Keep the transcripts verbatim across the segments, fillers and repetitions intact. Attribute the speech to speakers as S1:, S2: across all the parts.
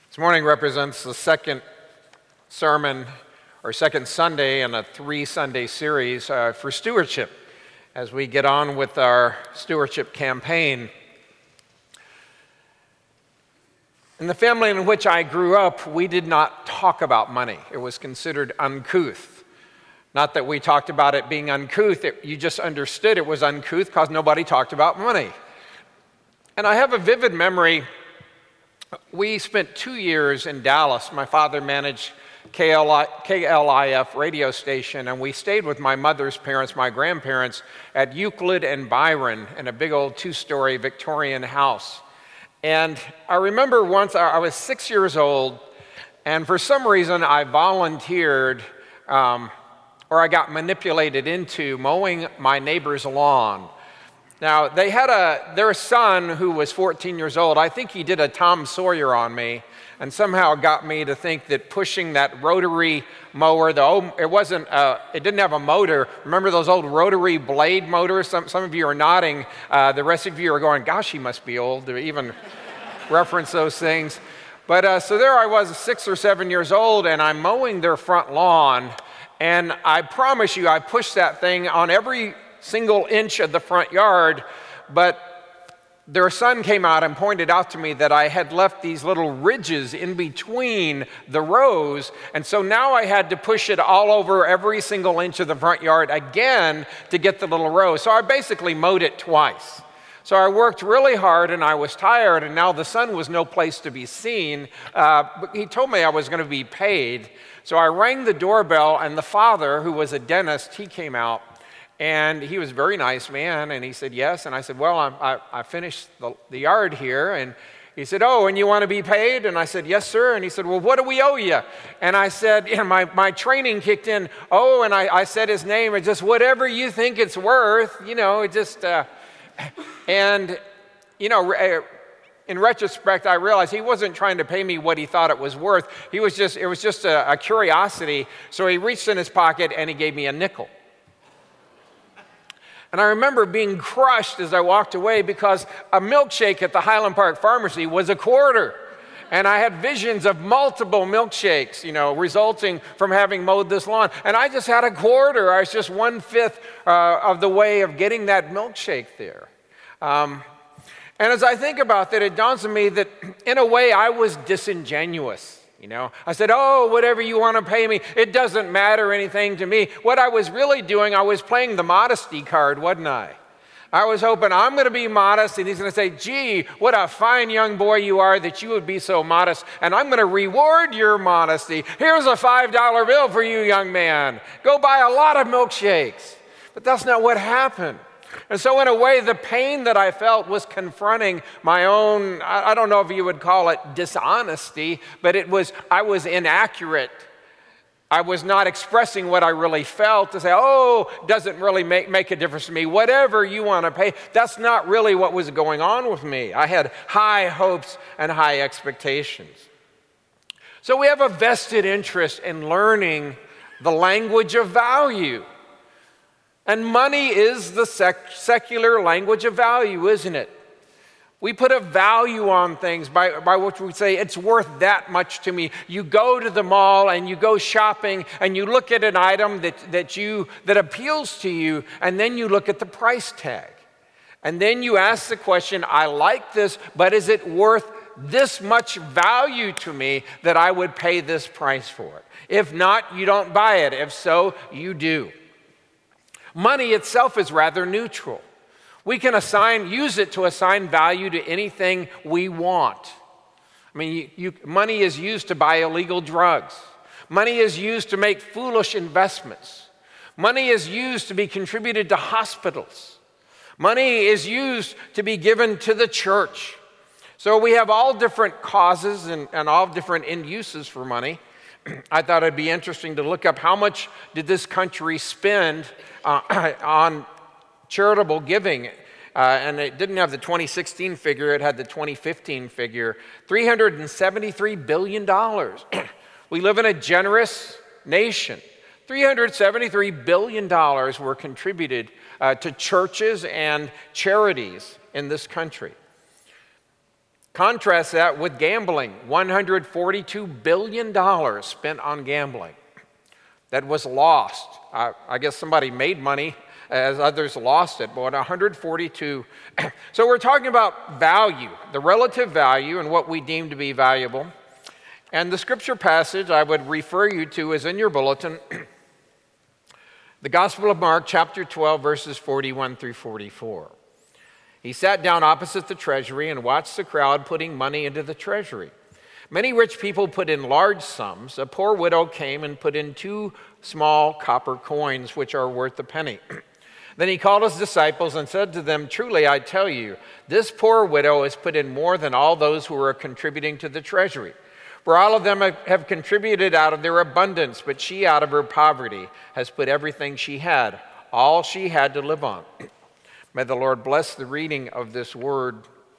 S1: This morning represents the second sermon or second Sunday in a three-Sunday series uh, for stewardship as we get on with our stewardship campaign. In the family in which I grew up, we did not talk about money. It was considered uncouth. Not that we talked about it being uncouth, it, you just understood it was uncouth because nobody talked about money. And I have a vivid memory. We spent two years in Dallas. My father managed K L I F radio station, and we stayed with my mother's parents, my grandparents, at Euclid and Byron in a big old two-story Victorian house. And I remember once, I was six years old, and for some reason I volunteered, um, or I got manipulated into mowing my neighbor's lawn. Now, they had a, their son who was fourteen years old. I think he did a Tom Sawyer on me and somehow got me to think that pushing that rotary mower, the old, it wasn't, uh, it didn't have a motor. Remember those old rotary blade motors? Some, some of you are nodding. Uh, the rest of you are going, gosh, he must be old to even reference those things. But uh, so there I was, six or seven years old, and I'm mowing their front lawn. And I promise you, I pushed that thing on every single inch of the front yard, but their son came out and pointed out to me that I had left these little ridges in between the rows, and so now I had to push it all over every single inch of the front yard again to get the little row. So I basically mowed it twice. So I worked really hard and I was tired, and now the son was no place to be seen, uh, but he told me I was going to be paid. So I rang the doorbell, and the father, who was a dentist, he came out. And he was a very nice man, and he said, yes. And I said, well, I'm, I, I finished the, the yard here. And he said, oh, and you want to be paid? And I said, yes, sir. And he said, well, what do we owe you? And I said, yeah, my, my training kicked in. Oh, and I, I said his name, and just whatever you think it's worth, you know, it just, uh, and, you know, in retrospect, I realized he wasn't trying to pay me what he thought it was worth. He was just, it was just a, a curiosity. So he reached in his pocket and he gave me a nickel. And I remember being crushed as I walked away because a milkshake at the Highland Park Pharmacy was a quarter. And I had visions of multiple milkshakes, you know, resulting from having mowed this lawn. And I just had a quarter. I was just one-fifth uh, of the way of getting that milkshake there. Um, and as I think about that, it dawns on me that in a way I was disingenuous. You know, I said, oh, whatever you want to pay me, it doesn't matter anything to me. What I was really doing, I was playing the modesty card, wasn't I? I was hoping I'm going to be modest, and he's going to say, gee, what a fine young boy you are that you would be so modest, and I'm going to reward your modesty. Here's a five dollar bill for you, young man. Go buy a lot of milkshakes. But that's not what happened. And so in a way, the pain that I felt was confronting my own, I don't know if you would call it dishonesty, but it was, I was inaccurate. I was not expressing what I really felt to say, oh, doesn't really make, make a difference to me. Whatever you want to pay, that's not really what was going on with me. I had high hopes and high expectations. So we have a vested interest in learning the language of value. And money is the sec- secular language of value, isn't it? We put a value on things by, by which we say it's worth that much to me. You go to the mall and you go shopping and you look at an item that, that, you, that appeals to you, and then you look at the price tag. And then you ask the question, I like this, but is it worth this much value to me that I would pay this price for it? If not, you don't buy it. If so, you do. Money itself is rather neutral. We can assign, use it to assign value to anything we want. I mean, you, you, money is used to buy illegal drugs. Money is used to make foolish investments. Money is used to be contributed to hospitals. Money is used to be given to the church. So we have all different causes and, and all different end uses for money. I thought it'd be interesting to look up how much did this country spend uh, on charitable giving. Uh, and it didn't have the twenty sixteen figure, it had the twenty fifteen figure, three hundred seventy-three billion dollars. We live in a generous nation. three hundred seventy-three billion dollars were contributed uh, to churches and charities in this country. Contrast that with gambling, one hundred forty-two billion dollars spent on gambling. That was lost. I, I guess somebody made money as others lost it, but one hundred forty-two. So we're talking about value, the relative value and what we deem to be valuable. And the scripture passage I would refer you to is in your bulletin, the Gospel of Mark, chapter twelve, verses forty-one through forty-four. He sat down opposite the treasury and watched the crowd putting money into the treasury. Many rich people put in large sums. A poor widow came and put in two small copper coins, which are worth a penny. Then he called his disciples and said to them, "Truly, I tell you, this poor widow has put in more than all those who are contributing to the treasury. For all of them have contributed out of their abundance, but she out of her poverty has put everything she had, all she had to live on." May the Lord bless the reading of this word.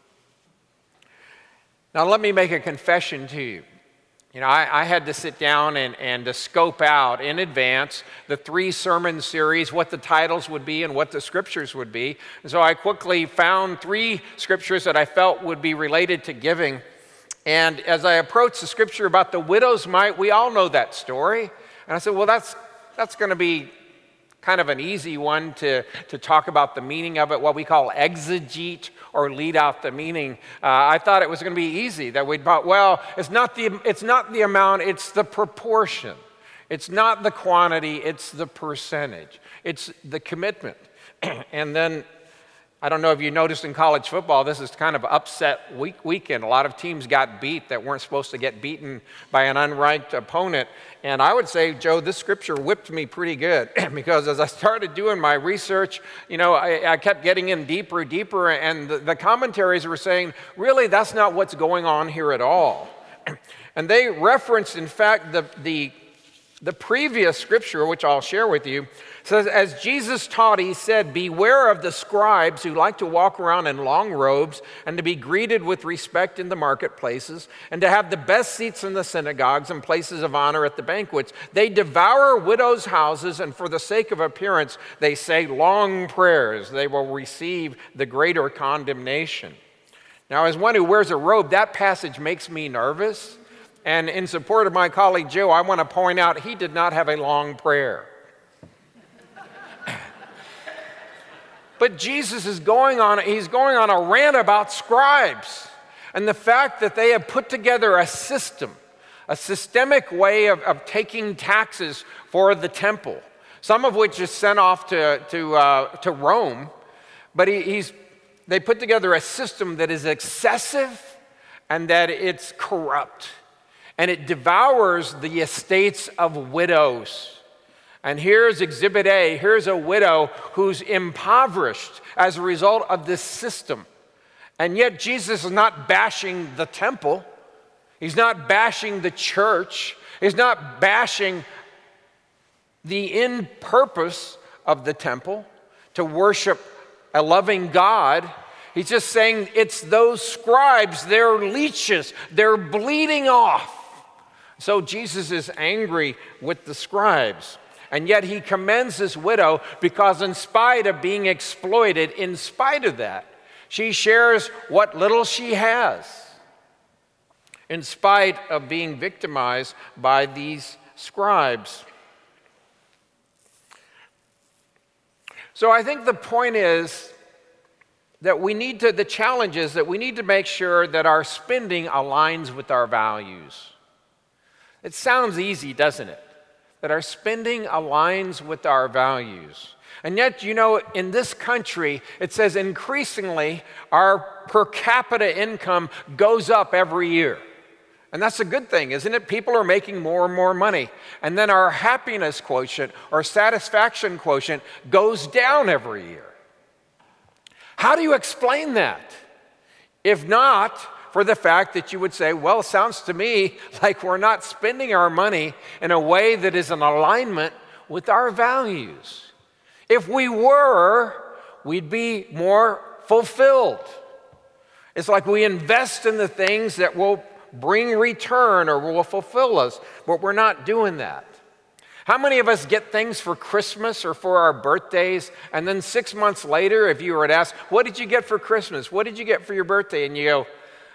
S1: Now let me make a confession to you. You know, I, I had to sit down and, and to scope out in advance the three sermon series, what the titles would be and what the scriptures would be. And so I quickly found three scriptures that I felt would be related to giving. And as I approached the scripture about the widow's mite, we all know that story. And I said, well, that's that's going to be kind of an easy one to, to talk about the meaning of it, what we call exegete or lead out the meaning. Uh, I thought it was going to be easy, that we'd thought, well, it's not the it's not the amount, it's the proportion. It's not the quantity, it's the percentage. It's the commitment. And then, I don't know if you noticed in college football, this is kind of upset week weekend. A lot of teams got beat that weren't supposed to get beaten by an unranked opponent. And I would say, Joe, this scripture whipped me pretty good because as I started doing my research, you know, I, I kept getting in deeper, deeper, and the, the commentaries were saying, really, that's not what's going on here at all. And they referenced, in fact, the the The previous scripture, which I'll share with you, says, as Jesus taught, he said, "Beware of the scribes who like to walk around in long robes and to be greeted with respect in the marketplaces and to have the best seats in the synagogues and places of honor at the banquets. They devour widows' houses, and for the sake of appearance, they say long prayers. They will receive the greater condemnation." Now, as one who wears a robe, that passage makes me nervous. And in support of my colleague Joe, I want to point out he did not have a long prayer. But Jesus is going on, he's going on a rant about scribes and the fact that they have put together a system, a systemic way of, of taking taxes for the temple, some of which is sent off to, to, uh, to Rome. But he, he's, they put together a system that is excessive and that it's corrupt. And it devours the estates of widows. And here's Exhibit A. Here's a widow who's impoverished as a result of this system. And yet Jesus is not bashing the temple. He's not bashing the church. He's not bashing the end purpose of the temple to worship a loving God. He's just saying it's those scribes, they're leeches, they're bleeding off. So Jesus is angry with the scribes. And yet he commends this widow because in spite of being exploited, in spite of that, she shares what little she has. In spite of being victimized by these scribes. So I think the point is that we need to, the challenge is that we need to make sure that our spending aligns with our values. It sounds easy, doesn't it? That our spending aligns with our values. And yet, you know, in this country, it says increasingly our per capita income goes up every year. And that's a good thing, isn't it? People are making more and more money. And then our happiness quotient or satisfaction quotient goes down every year. How do you explain that? If not, for the fact that you would say, well, it sounds to me like we're not spending our money in a way that is in alignment with our values. If we were, we'd be more fulfilled. It's like we invest in the things that will bring return or will fulfill us, but we're not doing that. How many of us get things for Christmas or for our birthdays, and then six months later, if you were to ask, what did you get for Christmas? What did you get for your birthday? And you go,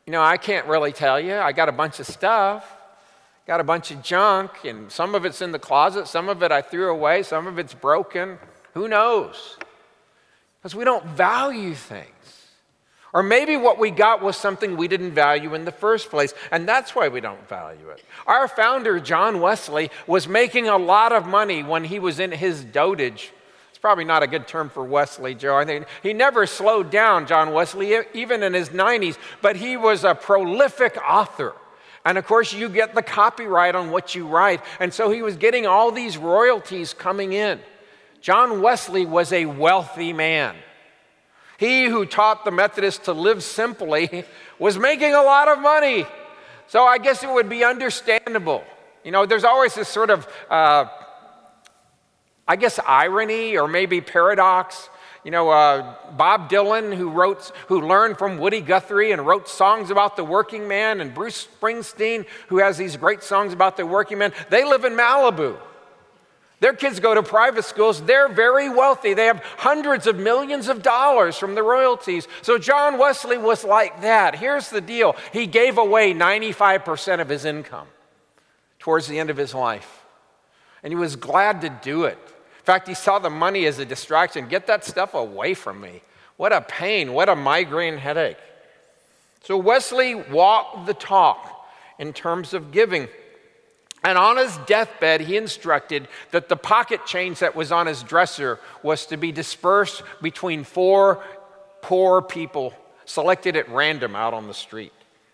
S1: You know, I can't really tell you. I got a bunch of stuff, got a bunch of junk, and some of it's in the closet, some of it I threw away, some of it's broken. Who knows? Because we don't value things. Or maybe what we got was something we didn't value in the first place, and that's why we don't value it. Our founder, John Wesley, was making a lot of money when he was in his dotage. It's probably not a good term for Wesley, Joe. I think he never slowed down, John Wesley, even in his nineties, but he was a prolific author. And of course, you get the copyright on what you write, and so he was getting all these royalties coming in. John Wesley was a wealthy man. He who taught the Methodists to live simply was making a lot of money. So I guess it would be understandable. You know, there's always this sort of, uh, I guess, irony or maybe paradox. You know, uh, Bob Dylan, who wrote, who learned from Woody Guthrie and wrote songs about the working man, and Bruce Springsteen, who has these great songs about the working man, they live in Malibu. Their kids go to private schools. They're very wealthy. They have hundreds of millions of dollars from the royalties. So John Wesley was like that. Here's the deal. He gave away ninety-five percent of his income towards the end of his life. And he was glad to do it. In fact, he saw the money as a distraction. Get that stuff away from me. What a pain. What a migraine headache. So Wesley walked the talk in terms of giving. And on his deathbed, he instructed that the pocket change that was on his dresser was to be dispersed between four poor people selected at random out on the street.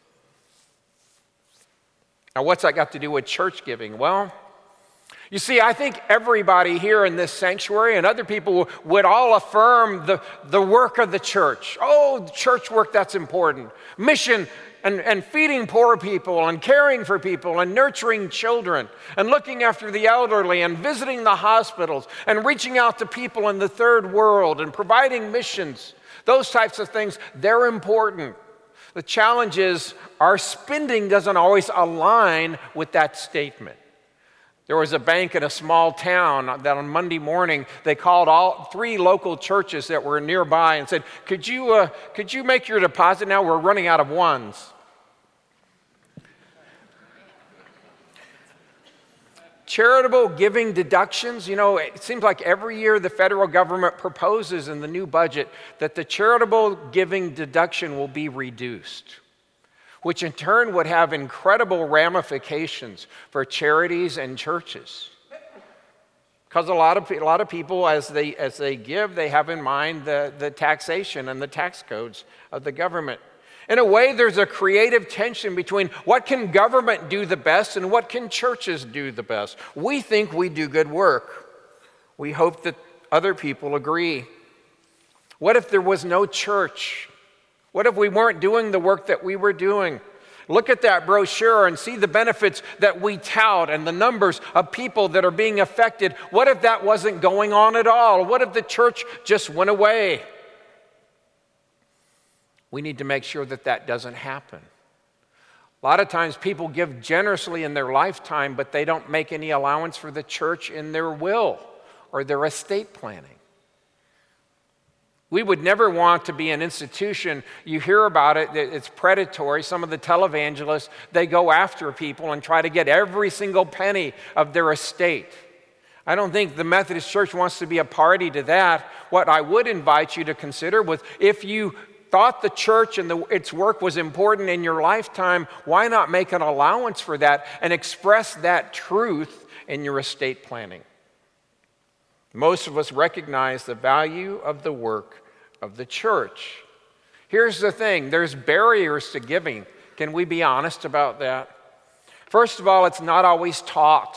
S1: Now, what's that got to do with church giving? Well, you see, I think everybody here in this sanctuary and other people would all affirm the, the work of the church. Oh, church work, that's important. Mission And, and feeding poor people and caring for people and nurturing children and looking after the elderly and visiting the hospitals and reaching out to people in the third world and providing missions. Those types of things, they're important. The challenge is our spending doesn't always align with that statement. There was a bank in a small town that on Monday morning, they called all three local churches that were nearby and said, could you, uh, could you make your deposit now? We're running out of ones. Charitable giving deductions, you know, it seems like every year the federal government proposes in the new budget that the charitable giving deduction will be reduced, which in turn would have incredible ramifications for charities and churches. Because a lot of a lot of people, as they as they give, they have in mind the, the taxation and the tax codes of the government. In a way, there's a creative tension between what can government do the best and what can churches do the best. We think we do good work. We hope that other people agree. What if there was no church? What if we weren't doing the work that we were doing? Look at that brochure and see the benefits that we tout and the numbers of people that are being affected. What if that wasn't going on at all? What if the church just went away? We need to make sure that that doesn't happen. A lot of times people give generously in their lifetime, but they don't make any allowance for the church in their will or their estate planning. We would never want to be an institution, you hear about it, it's predatory. Some of the televangelists, they go after people and try to get every single penny of their estate. I don't think the Methodist Church wants to be a party to that. What I would invite you to consider was if you thought the church and the, its work was important in your lifetime, why not make an allowance for that and express that truth in your estate planning? Most of us recognize the value of the work of the church. Here's the thing, there's barriers to giving. Can we be honest about that? First of all, it's not always taught.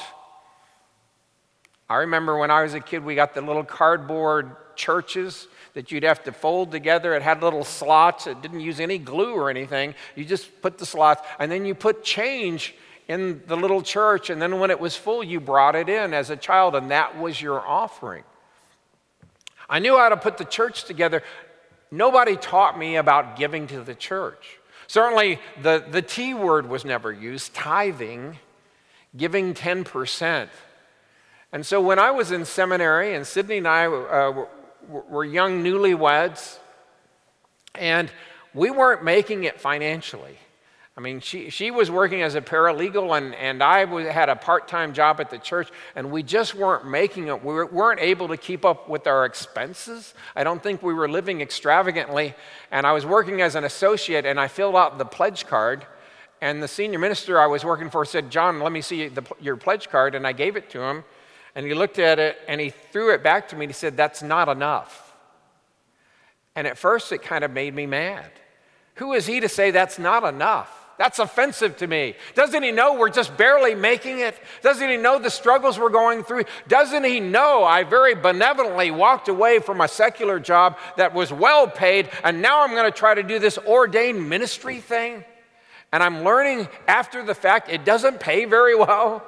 S1: I remember when I was a kid, we got the little cardboard churches that you'd have to fold together. It had little slots. It didn't use any glue or anything. You just put the slots, and then you put change in the little church, and then when it was full, you brought it in as a child, and that was your offering. I knew how to put the church together. Nobody taught me about giving to the church. Certainly, the, the T word was never used, tithing, giving ten percent. And so when I was in seminary, and Sydney and I uh, were, were young newlyweds, and we weren't making it financially. I mean, she, she was working as a paralegal, and, and I was, had a part-time job at the church, and we just weren't making it. We weren't able to keep up with our expenses. I don't think we were living extravagantly, and I was working as an associate, and I filled out the pledge card, and the senior minister I was working for said, "John, let me see the, your pledge card," and I gave it to him, and he looked at it, and he threw it back to me, and he said, "That's not enough." And at first, it kind of made me mad. Who is he to say that's not enough? That's offensive to me. Doesn't he know we're just barely making it? Doesn't he know the struggles we're going through? Doesn't he know I very benevolently walked away from a secular job that was well paid, and now I'm going to try to do this ordained ministry thing? And I'm learning after the fact it doesn't pay very well.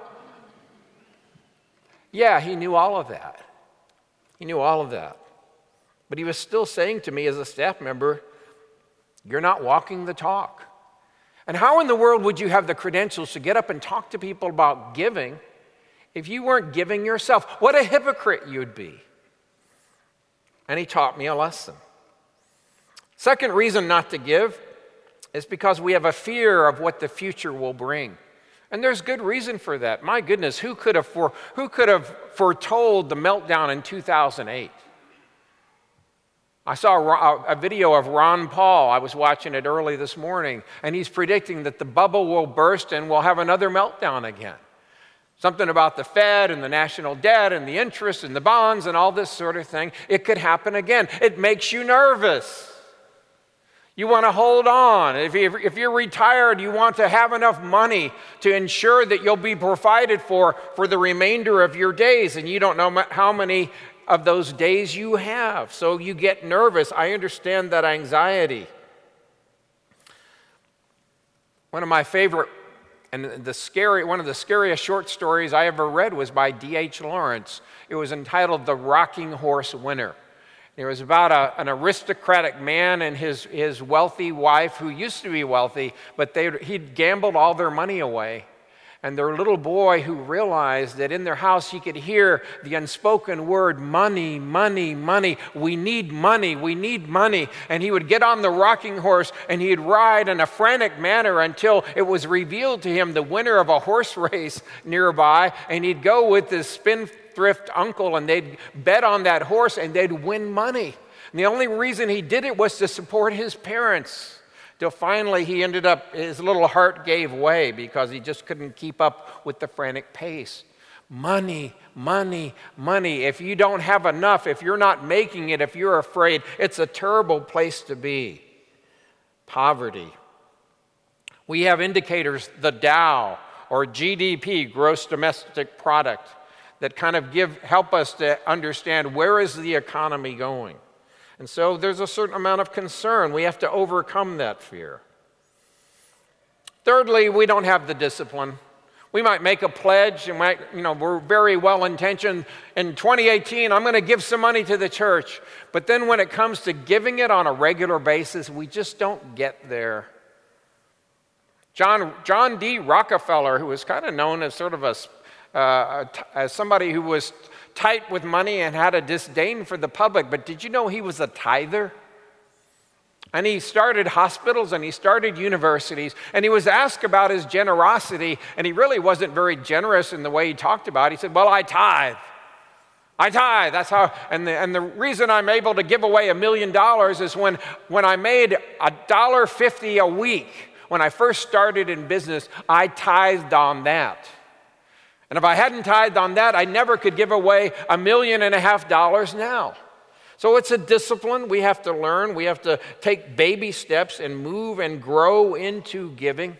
S1: Yeah, he knew all of that. He knew all of that. But he was still saying to me as a staff member, "You're not walking the talk." And how in the world would you have the credentials to get up and talk to people about giving if you weren't giving yourself? What a hypocrite you'd be. And he taught me a lesson. Second reason not to give is because we have a fear of what the future will bring. And there's good reason for that. My goodness, who could have, for, who could have foretold the meltdown in two thousand eight? I saw a, a video of Ron Paul. I was watching it early this morning, and he's predicting that the bubble will burst and we'll have another meltdown again. Something about the Fed and the national debt and the interest and the bonds and all this sort of thing. It could happen again. It makes you nervous. You want to hold on. If, you, if you're retired, you want to have enough money to ensure that you'll be provided for for the remainder of your days, and you don't know how many of those days you have. So you get nervous. I understand that anxiety. One of my favorite and the scary, one of the scariest short stories I ever read was by D H Lawrence. It was entitled The Rocking Horse Winner. It was about a, an aristocratic man and his, his wealthy wife who used to be wealthy, but they, he'd gambled all their money away. And their little boy who realized that in their house he could hear the unspoken word, money, money, money. We need money, we need money. And he would get on the rocking horse and he'd ride in a frantic manner until it was revealed to him the winner of a horse race nearby. And he'd go with his spendthrift uncle and they'd bet on that horse and they'd win money. And the only reason he did it was to support his parents. Till finally he ended up, his little heart gave way because he just couldn't keep up with the frantic pace. Money, money, money. If you don't have enough, if you're not making it, if you're afraid, it's a terrible place to be. Poverty. We have indicators, the Dow or G D P, gross domestic product, that kind of give help us to understand where is the economy going. And so there's a certain amount of concern. We have to overcome that fear. Thirdly, we don't have the discipline. We might make a pledge, and might, you know, we're very well-intentioned. In twenty eighteen, I'm going to give some money to the church. But then when it comes to giving it on a regular basis, we just don't get there. John, John D. Rockefeller, who was kind of known as sort of a, uh, as somebody who was tight with money and had a disdain for the public, but did you know he was a tither? And he started hospitals and he started universities, and he was asked about his generosity, and he really wasn't very generous in the way he talked about it. He said, well, I tithe. I tithe, that's how, and the, and the reason I'm able to give away a million dollars is when, when I made a dollar fifty a week, when I first started in business, I tithed on that. And if I hadn't tithed on that, I never could give away a million and a half dollars now. So it's a discipline we have to learn. We have to take baby steps and move and grow into giving.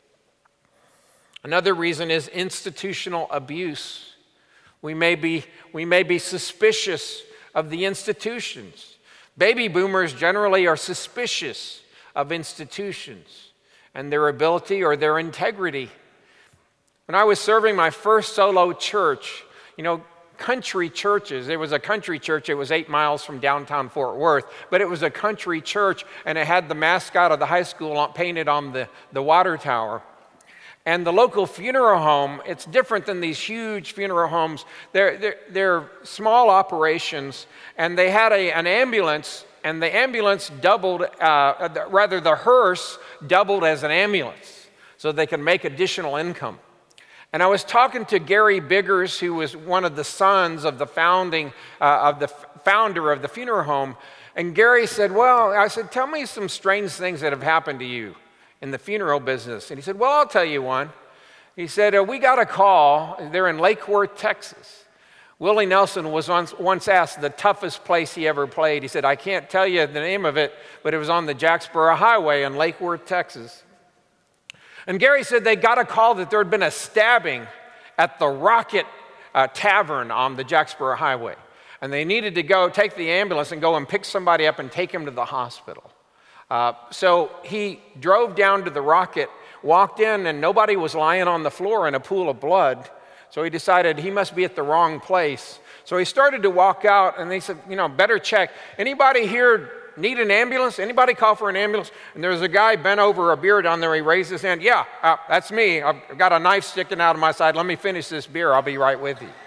S1: Another reason is institutional abuse. We may be, we may be suspicious of the institutions. Baby boomers generally are suspicious of institutions and their ability or their integrity. When I was serving my first solo church, you know, country churches, it was a country church, it was eight miles from downtown Fort Worth, but it was a country church, and it had the mascot of the high school painted on the, the water tower. And the local funeral home, it's different than these huge funeral homes. They're, they're, they're small operations, and they had a, an ambulance and the ambulance doubled, uh, rather the hearse doubled as an ambulance so they could make additional income. And I was talking to Gary Biggers, who was one of the sons of the founding, uh, of the founder of the funeral home. And Gary said, well, I said, tell me some strange things that have happened to you in the funeral business. And he said, well, I'll tell you one. He said, uh, we got a call. They're in Lake Worth, Texas. Willie Nelson was once, once asked the toughest place he ever played. He said, I can't tell you the name of it, but it was on the Jacksboro Highway in Lake Worth, Texas. And Gary said they got a call that there had been a stabbing at the Rocket uh, Tavern on the Jacksboro Highway. And they needed to go take the ambulance and go and pick somebody up and take him to the hospital. Uh, so he drove down to the Rocket, walked in, and nobody was lying on the floor in a pool of blood. So he decided he must be at the wrong place. So he started to walk out, and they said, you know, better check. Anybody here need an ambulance? Anybody call for an ambulance? And there was a guy bent over, a beer down there. He raised his hand. Yeah, uh, that's me. I've got a knife sticking out of my side. Let me finish this beer. I'll be right with you.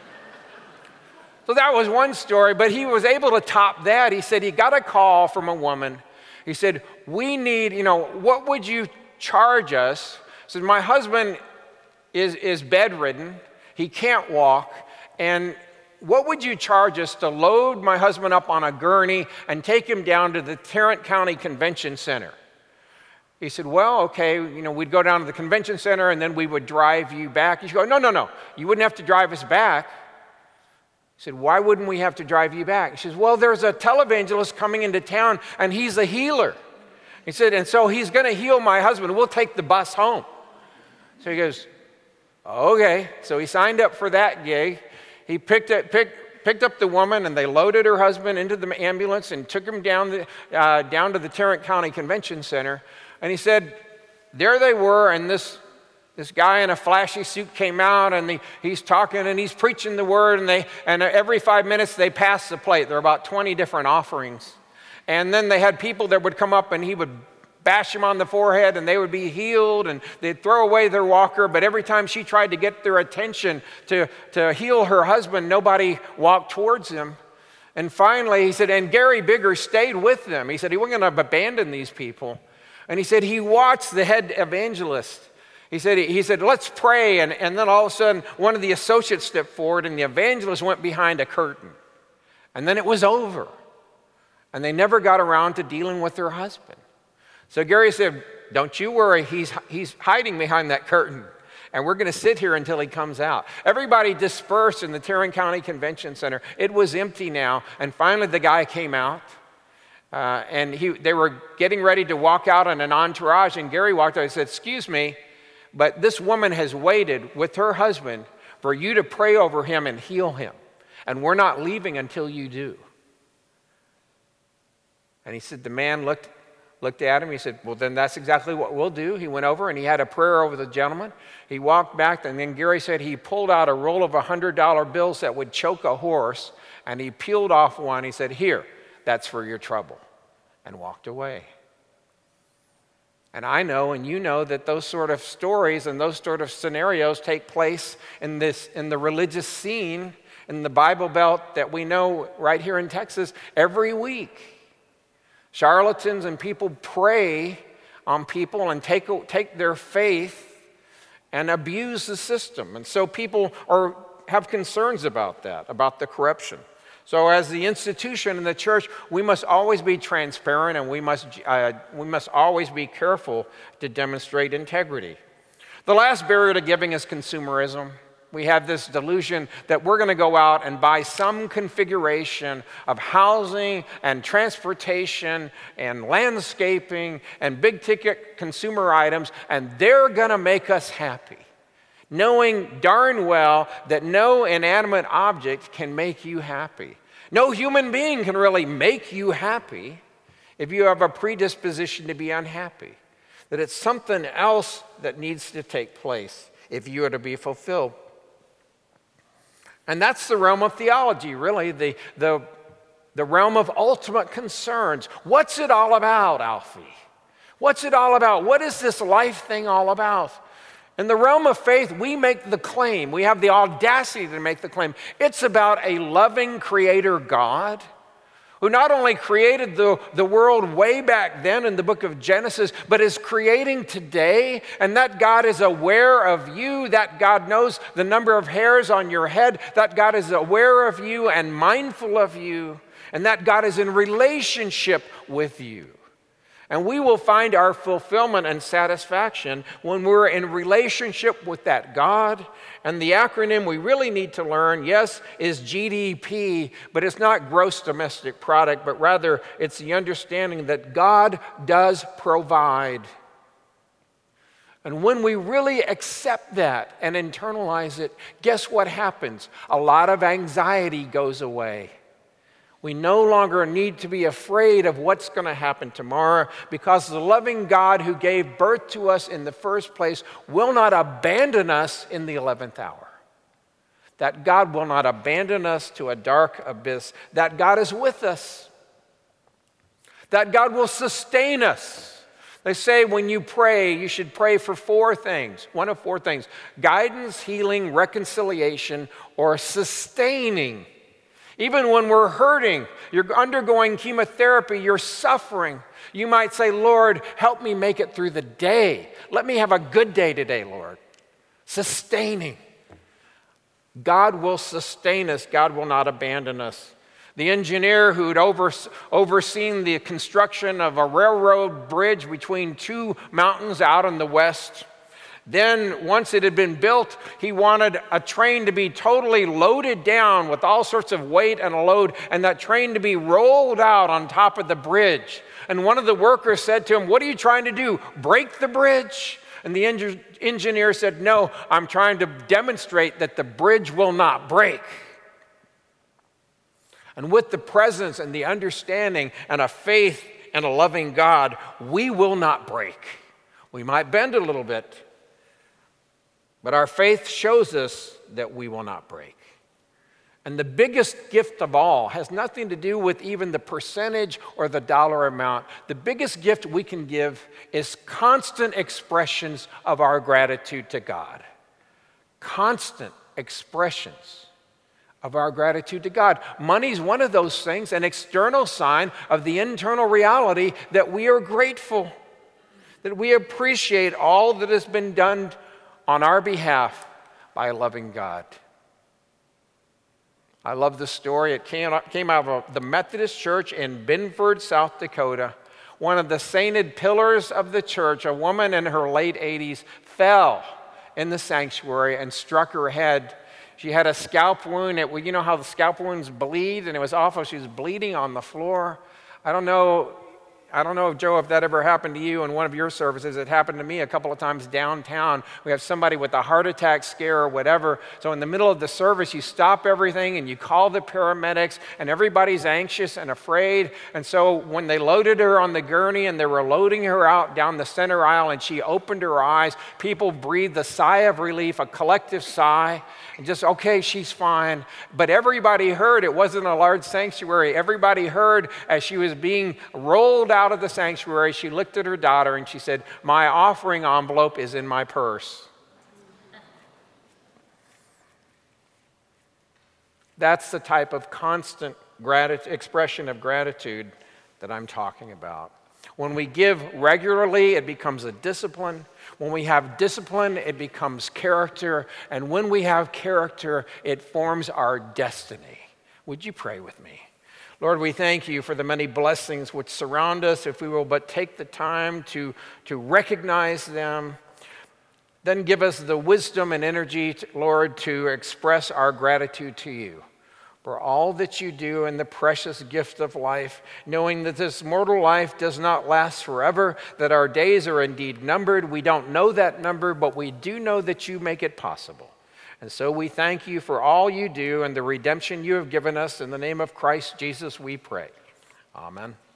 S1: So that was one story, but he was able to top that. He said he got a call from a woman. He said, we need, you know, what would you charge us? He said, my husband is, is bedridden. He can't walk. And what would you charge us to load my husband up on a gurney and take him down to the Tarrant County Convention Center? He said, well, okay, you know, we'd go down to the convention center and then we would drive you back. He said, no, no, no, you wouldn't have to drive us back. He said, why wouldn't we have to drive you back? He says, well, there's a televangelist coming into town and he's a healer. He said, and so he's going to heal my husband. We'll take the bus home. So he goes, okay. So he signed up for that gig. He picked, it, picked, picked up the woman, and they loaded her husband into the ambulance and took him down, the, uh, down to the Tarrant County Convention Center. And he said, there they were, and this, this guy in a flashy suit came out, and the, he's talking, and he's preaching the word, and, they, and every five minutes they passed the plate. There were about twenty different offerings. And then they had people that would come up, and he would bash them on the forehead, and they would be healed, and they'd throw away their walker. But every time she tried to get their attention to, to heal her husband, nobody walked towards him. And finally, he said, and Gary Biggers stayed with them. He said he wasn't going to abandon these people. And he said he watched the head evangelist. He said, he said let's pray. And, and then all of a sudden, one of the associates stepped forward, and the evangelist went behind a curtain. And then it was over. And they never got around to dealing with her husband. So Gary said, don't you worry, he's, he's hiding behind that curtain, and we're going to sit here until he comes out. Everybody dispersed in the Tarrant County Convention Center. It was empty now, and finally the guy came out, uh, and he, they were getting ready to walk out in an entourage, and Gary walked out and said, excuse me, but this woman has waited with her husband for you to pray over him and heal him, and we're not leaving until you do. And he said, the man looked looked at him. He said, well, then that's exactly what we'll do. He went over and he had a prayer over the gentleman. He walked back, and then Gary said he pulled out a roll of one hundred dollar bills that would choke a horse, and he peeled off one. He said, here, that's for your trouble, and walked away. And I know, and you know, that those sort of stories and those sort of scenarios take place in this, in the religious scene, in the Bible Belt that we know right here in Texas every week. Charlatans and people prey on people and take, take their faith and abuse the system. And so people are, have concerns about that, about the corruption. So as the institution in the church, we must always be transparent, and we must, uh, we must always be careful to demonstrate integrity. The last barrier to giving is consumerism. We have this delusion that we're going to go out and buy some configuration of housing and transportation and landscaping and big-ticket consumer items, and they're going to make us happy, knowing darn well that no inanimate object can make you happy. No human being can really make you happy if you have a predisposition to be unhappy, that it's something else that needs to take place if you are to be fulfilled. And that's the realm of theology, really, the, the, the realm of ultimate concerns. What's it all about, Alfie? What's it all about? What is this life thing all about? In the realm of faith, we make the claim. We have the audacity to make the claim. It's about a loving creator God who not only created the, the world way back then in the book of Genesis, but is creating today, and that God is aware of you, that God knows the number of hairs on your head, that God is aware of you and mindful of you, and that God is in relationship with you. And we will find our fulfillment and satisfaction when we're in relationship with that God. And the acronym we really need to learn, yes, is G D P, but it's not gross domestic product, but rather it's the understanding that God does provide. And when we really accept that and internalize it, guess what happens? A lot of anxiety goes away. We no longer need to be afraid of what's going to happen tomorrow, because the loving God who gave birth to us in the first place will not abandon us in the eleventh hour. That God will not abandon us to a dark abyss. That God is with us. That God will sustain us. They say when you pray, you should pray for four things. One of four things: guidance, healing, reconciliation, or sustaining. Even when we're hurting, you're undergoing chemotherapy, you're suffering, you might say, Lord, help me make it through the day. Let me have a good day today, Lord. Sustaining. God will sustain us. God will not abandon us. The engineer who'd over, overseen the construction of a railroad bridge between two mountains out in the west, then, once it had been built, he wanted a train to be totally loaded down with all sorts of weight and a load, and that train to be rolled out on top of the bridge. And one of the workers said to him, "What are you trying to do? Break the bridge?" And the en- engineer said, "No, I'm trying to demonstrate that the bridge will not break." And with the presence and the understanding and a faith and a loving God, we will not break. We might bend a little bit, but our faith shows us that we will not break. And the biggest gift of all has nothing to do with even the percentage or the dollar amount. The biggest gift we can give is constant expressions of our gratitude to God. Constant expressions of our gratitude to God. Money's one of those things, an external sign of the internal reality that we are grateful, that we appreciate all that has been done on our behalf by a loving God. I love the story. It came, came out of the Methodist Church in Binford, South Dakota. One of the sainted pillars of the church, a woman in her late eighties, fell in the sanctuary and struck her head. She had a scalp wound. It, you know how the scalp wounds bleed, and it was awful. She was bleeding on the floor. I don't know I don't know, Joe, if that ever happened to you in one of your services. It happened to me a couple of times downtown. We have somebody with a heart attack scare or whatever. So in the middle of the service, you stop everything and you call the paramedics, and everybody's anxious and afraid. And so when they loaded her on the gurney and they were loading her out down the center aisle and she opened her eyes, people breathed a sigh of relief, a collective sigh, and just, okay, she's fine. But everybody heard, it wasn't a large sanctuary, everybody heard as she was being rolled out of the sanctuary, she looked at her daughter and she said, "My offering envelope is in my purse." That's the type of constant grat- expression of gratitude that I'm talking about. When we give regularly, it becomes a discipline. When we have discipline, it becomes character. And when we have character, it forms our destiny. Would you pray with me? Lord, we thank you for the many blessings which surround us. If we will but take the time to, to recognize them, then give us the wisdom and energy, to, Lord, to express our gratitude to you for all that you do in the precious gift of life, knowing that this mortal life does not last forever, that our days are indeed numbered. We don't know that number, but we do know that you make it possible. And so we thank you for all you do and the redemption you have given us. In the name of Christ Jesus, we pray. Amen.